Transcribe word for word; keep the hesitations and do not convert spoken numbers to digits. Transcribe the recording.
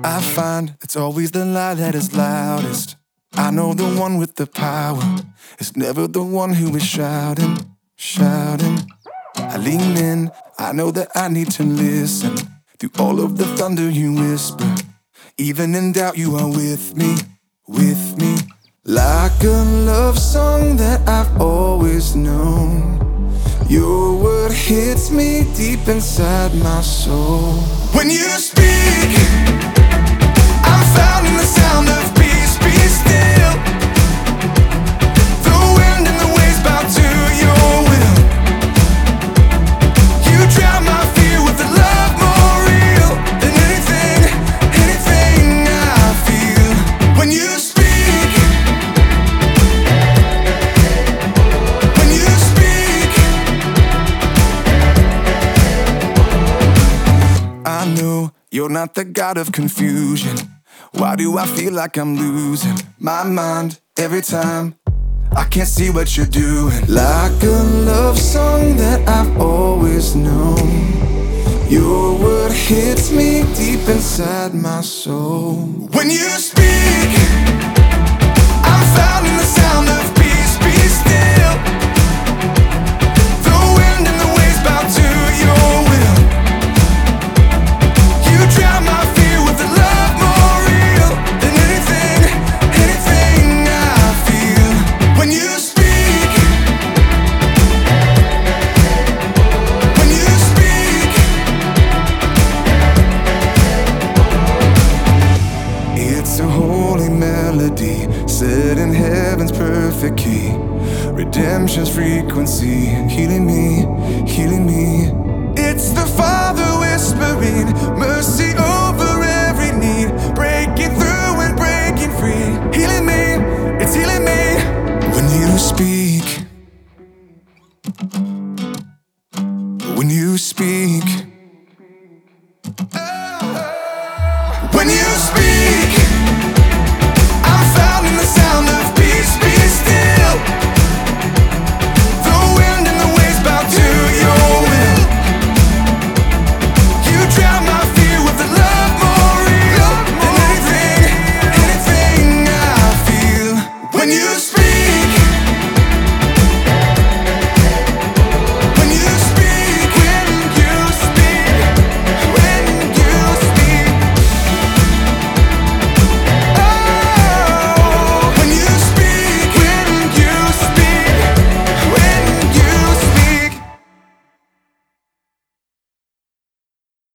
I find it's always the lie that is loudest. I know the one with the power is never the one who is shouting, shouting. I lean in, I know that I need to listen. Through all of the thunder you whisper, even in doubt you are with me, with me. Like a love song that I've always known, your word hits me deep inside my soul. When you speak, I'm found in the sound of peace. Be still. The wind and the waves bow to your will. You drown my fear with a love more real than anything, anything I feel. When you speak, when you speak, I know you're not the god of confusion. Why do I feel like I'm losing my mind every time I can't see what you're doing? Like a love song that I've always known, your word hits me deep inside my soul. When you speak, I'm found in the sound of peace. Be still. The wind and the waves bow to your will. You drown my fear with a love more real than anything, anything I feel. When you speak, when you speak, it's a holy melody set in heaven's perfect key. Redemption's frequency, healing me